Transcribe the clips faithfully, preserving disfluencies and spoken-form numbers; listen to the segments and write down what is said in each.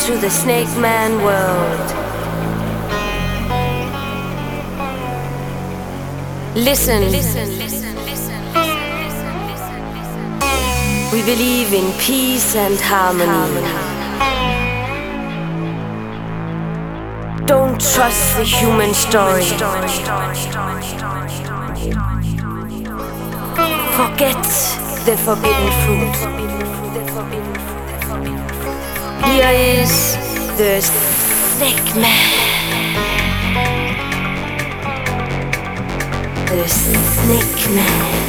to the Snake Man world. Listen. We believe in peace and harmony. Don't trust the human story. Forget the forbidden fruit. Here is the Snake Man. The Snake Man.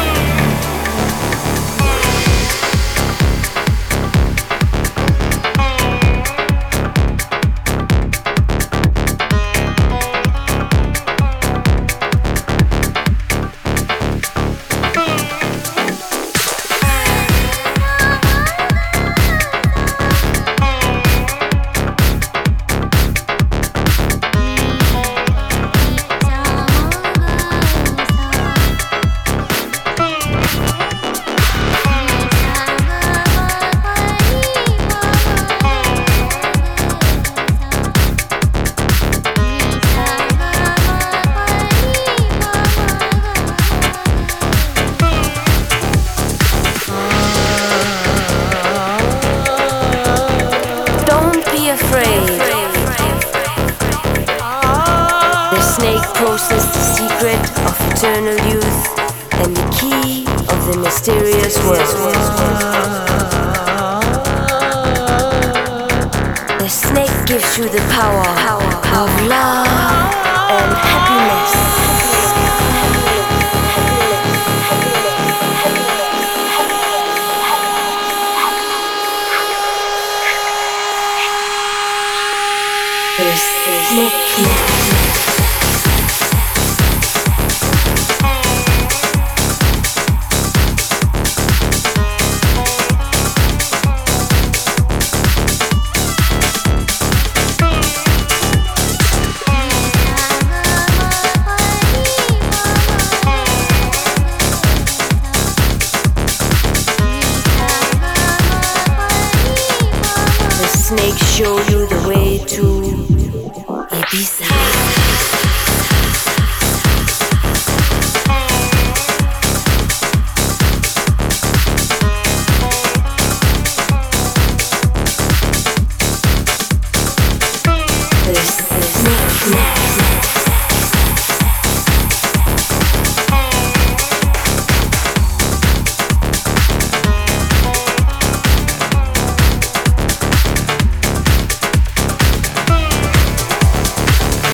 The snake possesses the secret of eternal youth and the key of the mysterious world. The snake gives you the power of love and happiness. The Snake Man. Snake show you the way to Ibiza.